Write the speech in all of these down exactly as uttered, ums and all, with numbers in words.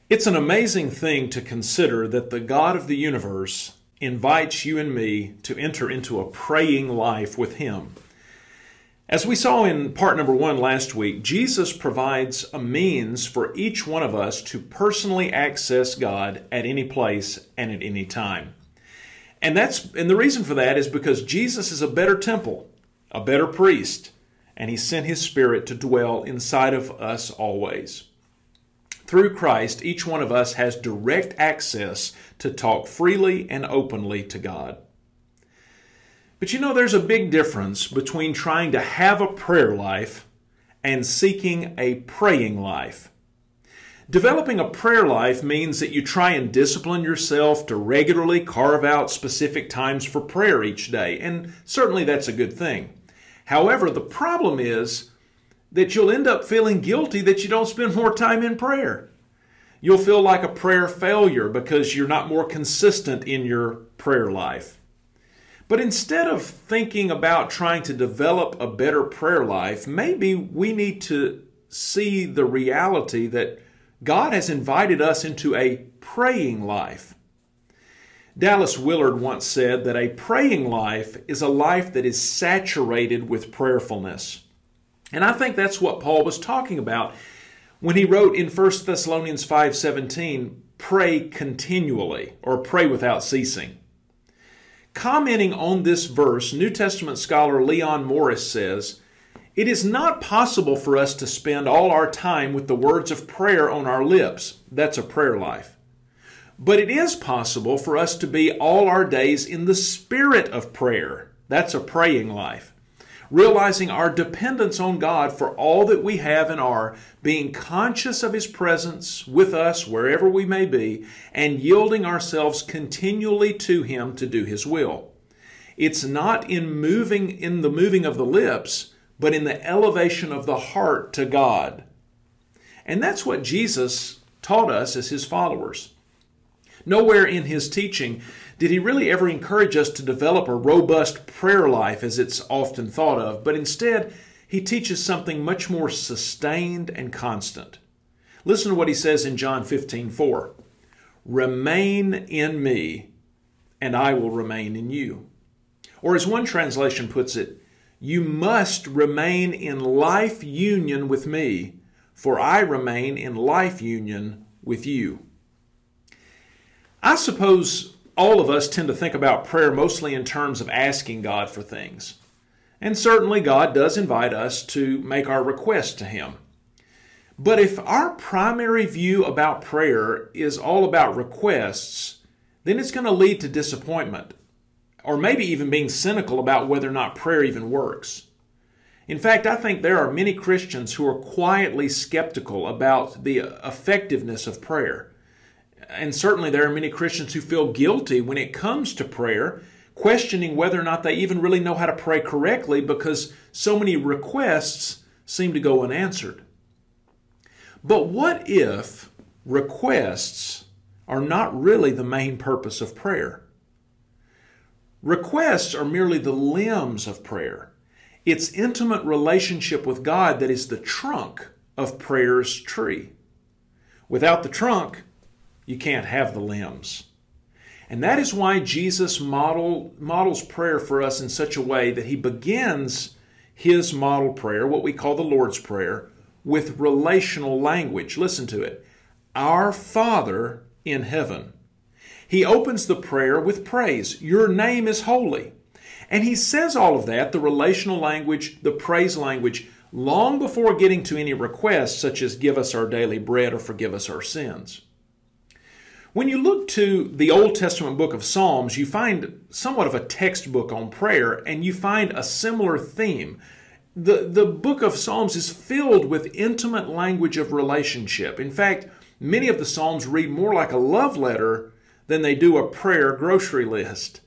It's an amazing thing to consider that the God of the universe invites you and me to enter into a praying life with Him. As we saw in part number one last week, Jesus provides a means for each one of us to personally access God at any place and at any time. And that's and the reason for that is because Jesus is a better temple, a better priest, and He sent His Spirit to dwell inside of us always. Through Christ, each one of us has direct access to talk freely and openly to God. But you know, there's a big difference between trying to have a prayer life and seeking a praying life. Developing a prayer life means that you try and discipline yourself to regularly carve out specific times for prayer each day, and certainly that's a good thing. However, the problem is that you'll end up feeling guilty that you don't spend more time in prayer. You'll feel like a prayer failure because you're not more consistent in your prayer life. But instead of thinking about trying to develop a better prayer life, maybe we need to see the reality that God has invited us into a praying life. Dallas Willard once said that a praying life is a life that is saturated with prayerfulness. And I think that's what Paul was talking about when he wrote in First Thessalonians five seventeen, pray continually, or pray without ceasing. Commenting on this verse, New Testament scholar Leon Morris says, "It is not possible for us to spend all our time with the words of prayer on our lips. That's a prayer life. But it is possible for us to be all our days in the spirit of prayer. That's a praying life. Realizing our dependence on God for all that we have and are, being conscious of His presence with us wherever we may be, and yielding ourselves continually to Him to do His will. It's not in moving in the moving of the lips, but in the elevation of the heart to God." And that's what Jesus taught us as His followers. Nowhere in His teaching did He really ever encourage us to develop a robust prayer life as it's often thought of, but instead He teaches something much more sustained and constant. Listen to what He says in John fifteen four. "Remain in me, and I will remain in you." Or as one translation puts it, "You must remain in life union with me, for I remain in life union with you." I suppose all of us tend to think about prayer mostly in terms of asking God for things. And certainly God does invite us to make our requests to Him. But if our primary view about prayer is all about requests, then it's going to lead to disappointment, or maybe even being cynical about whether or not prayer even works. In fact, I think there are many Christians who are quietly skeptical about the effectiveness of prayer. And certainly there are many Christians who feel guilty when it comes to prayer, questioning whether or not they even really know how to pray correctly because so many requests seem to go unanswered. But what if requests are not really the main purpose of prayer? Requests are merely the limbs of prayer. It's intimate relationship with God that is the trunk of prayer's tree. Without the trunk, you can't have the limbs. And that is why Jesus model, models prayer for us in such a way that He begins His model prayer, what we call the Lord's Prayer, with relational language. Listen to it. Our Father in heaven. He opens the prayer with praise. Your name is holy. And He says all of that, the relational language, the praise language, long before getting to any requests such as give us our daily bread or forgive us our sins. When you look to the Old Testament book of Psalms, you find somewhat of a textbook on prayer, and you find a similar theme. The, the book of Psalms is filled with intimate language of relationship. In fact, many of the Psalms read more like a love letter than they do a prayer grocery list.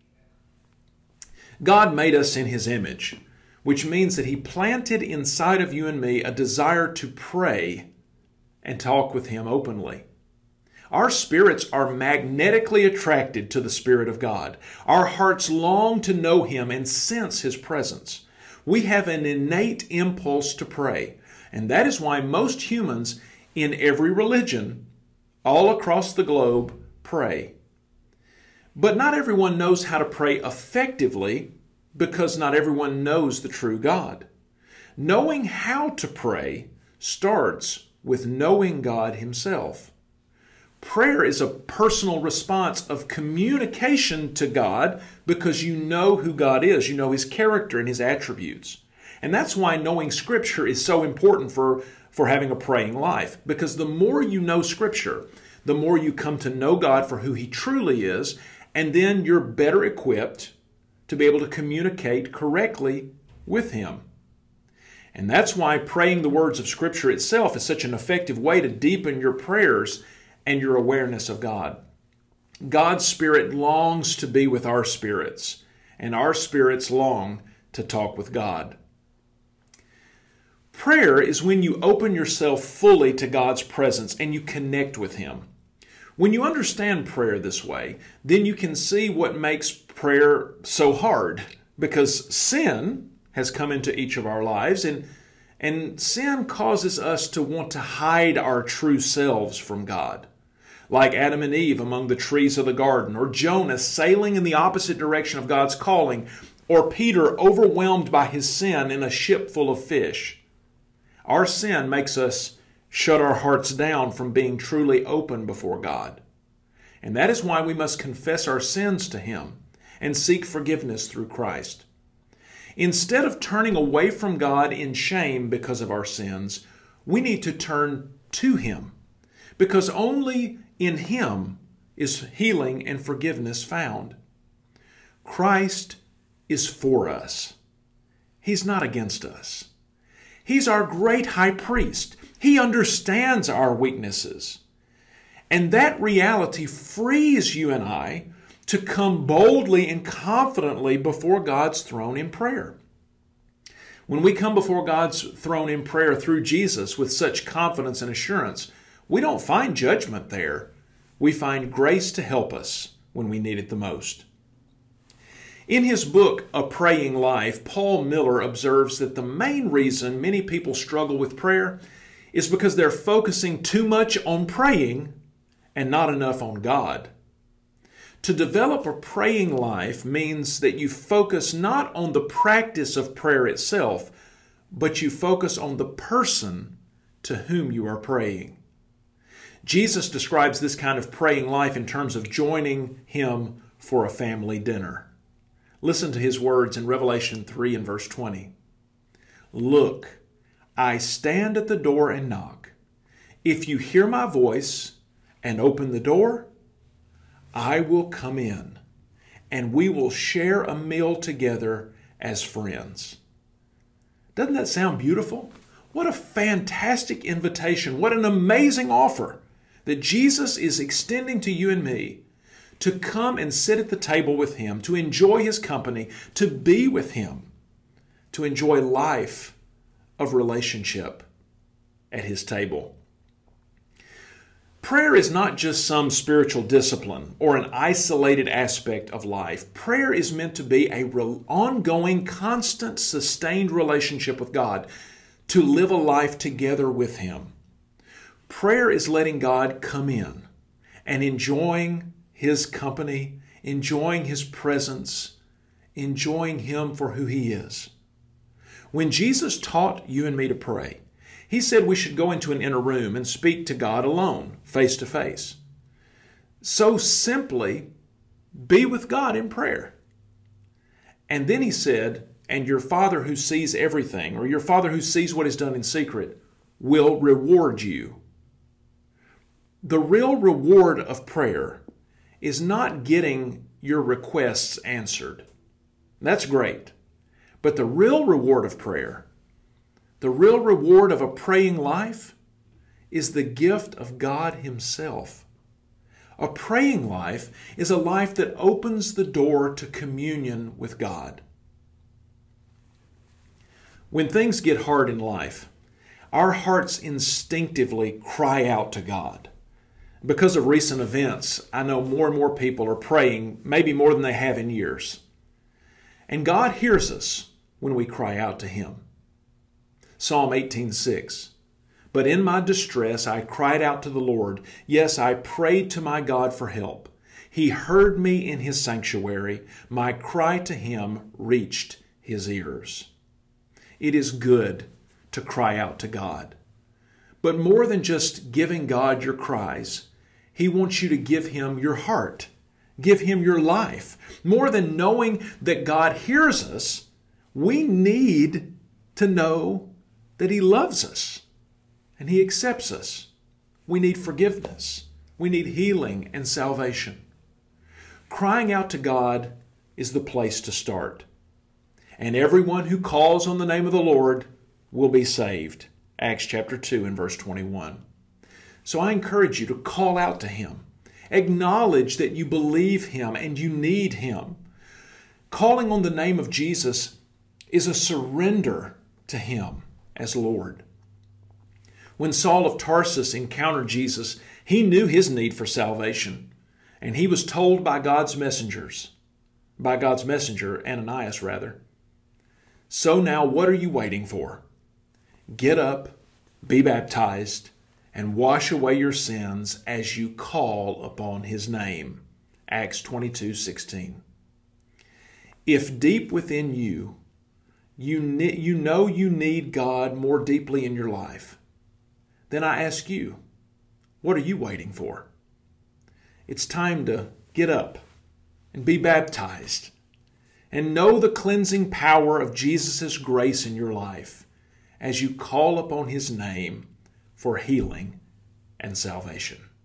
God made us in His image, which means that He planted inside of you and me a desire to pray and talk with Him openly. Our spirits are magnetically attracted to the Spirit of God. Our hearts long to know Him and sense His presence. We have an innate impulse to pray, and that is why most humans in every religion all across the globe pray. But not everyone knows how to pray effectively because not everyone knows the true God. Knowing how to pray starts with knowing God Himself. Prayer is a personal response of communication to God because you know who God is. You know His character and His attributes. And that's why knowing Scripture is so important for, for having a praying life. Because the more you know Scripture, the more you come to know God for who He truly is, and then you're better equipped to be able to communicate correctly with Him. And that's why praying the words of Scripture itself is such an effective way to deepen your prayers and your awareness of God. God's Spirit longs to be with our spirits, and our spirits long to talk with God. Prayer is when you open yourself fully to God's presence and you connect with Him. When you understand prayer this way, then you can see what makes prayer so hard, because sin has come into each of our lives, and, and sin causes us to want to hide our true selves from God. Like Adam and Eve among the trees of the garden, or Jonah sailing in the opposite direction of God's calling, or Peter overwhelmed by his sin in a ship full of fish. Our sin makes us shut our hearts down from being truly open before God. And that is why we must confess our sins to Him and seek forgiveness through Christ. Instead of turning away from God in shame because of our sins, we need to turn to Him, because only in Him is healing and forgiveness found. Christ is for us. He's not against us. He's our great high priest. He understands our weaknesses. And that reality frees you and I to come boldly and confidently before God's throne in prayer. When we come before God's throne in prayer through Jesus with such confidence and assurance, we don't find judgment there. We find grace to help us when we need it the most. In his book, A Praying Life, Paul Miller observes that the main reason many people struggle with prayer is because they're focusing too much on praying and not enough on God. To develop a praying life means that you focus not on the practice of prayer itself, but you focus on the person to whom you are praying. Jesus describes this kind of praying life in terms of joining Him for a family dinner. Listen to His words in Revelation three and verse twenty. Look, I stand at the door and knock. If you hear my voice and open the door, I will come in, and we will share a meal together as friends. Doesn't that sound beautiful? What a fantastic invitation. What an amazing offer that Jesus is extending to you and me, to come and sit at the table with Him, to enjoy His company, to be with Him, to enjoy life of relationship at His table. Prayer is not just some spiritual discipline or an isolated aspect of life. Prayer is meant to be an re- ongoing, constant, sustained relationship with God, to live a life together with Him. Prayer is letting God come in and enjoying His company, enjoying His presence, enjoying Him for who He is. When Jesus taught you and me to pray, He said we should go into an inner room and speak to God alone, face to face. So simply, be with God in prayer. And then He said, and your Father who sees everything, or your Father who sees what is done in secret, will reward you. The real reward of prayer is not getting your requests answered. That's great. But the real reward of prayer, the real reward of a praying life, is the gift of God Himself. A praying life is a life that opens the door to communion with God. When things get hard in life, our hearts instinctively cry out to God. Because of recent events, I know more and more people are praying, maybe more than they have in years. And God hears us when we cry out to Him. Psalm eighteen six. But in my distress I cried out to the Lord. Yes, I prayed to my God for help. He heard me in his sanctuary. My cry to him reached his ears. It is good to cry out to God. But more than just giving God your cries, he wants you to give him your heart. Give him your life. More than knowing that God hears us, we need to know that he loves us and he accepts us. We need forgiveness. We need healing and salvation. Crying out to God is the place to start. And everyone who calls on the name of the Lord will be saved. Acts chapter two and verse twenty-one. So I encourage you to call out to him. Acknowledge that you believe him and you need him. Calling on the name of Jesus is a surrender to him as Lord. When Saul of Tarsus encountered Jesus, he knew his need for salvation, and he was told by God's messengers, by God's messenger, Ananias rather, so now what are you waiting for? Get up, be baptized, and wash away your sins as you call upon his name. Acts twenty-two sixteen. If deep within you, you, ne- you know you need God more deeply in your life, then I ask you, what are you waiting for? It's time to get up and be baptized and know the cleansing power of Jesus' grace in your life as you call upon his name for healing and salvation.